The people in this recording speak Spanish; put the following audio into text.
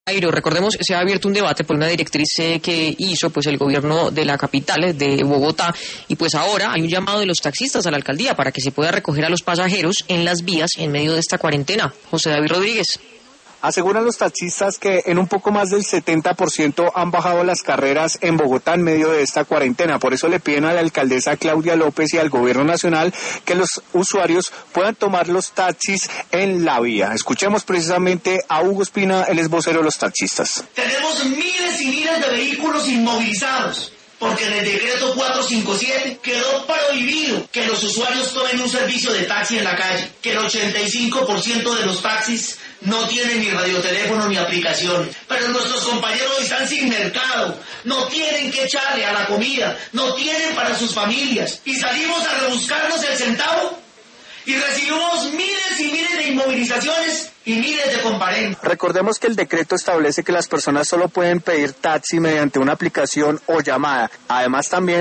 Jairo, recordemos, se ha abierto un debate por una directriz que hizo pues el gobierno de la capital, de Bogotá, y pues ahora hay un llamado de los taxistas a la alcaldía para que se pueda recoger a los pasajeros en las vías en medio de esta cuarentena. José David Rodríguez. Aseguran los taxistas que en un poco más del 70% han bajado las carreras en Bogotá en medio de esta cuarentena. Por eso le piden a la alcaldesa Claudia López y al gobierno nacional que los usuarios puedan tomar los taxis en la vía. Escuchemos precisamente a Hugo Espina, el vocero de los taxistas. Tenemos miles y miles de vehículos inmovilizados, porque en el decreto 457 quedó prohibido que los usuarios tomen un servicio de taxi en la calle, que el 85% de los taxis no tienen ni radioteléfono ni aplicación, pero nuestros compañeros están sin mercado, no tienen que echarle a la comida, no tienen para sus familias, y salimos a rebuscarnos el centavo y recibimos miles y miles de inmovilizaciones y miles de comparendos. Recordemos que el decreto establece que las personas solo pueden pedir taxi mediante una aplicación o llamada. Además también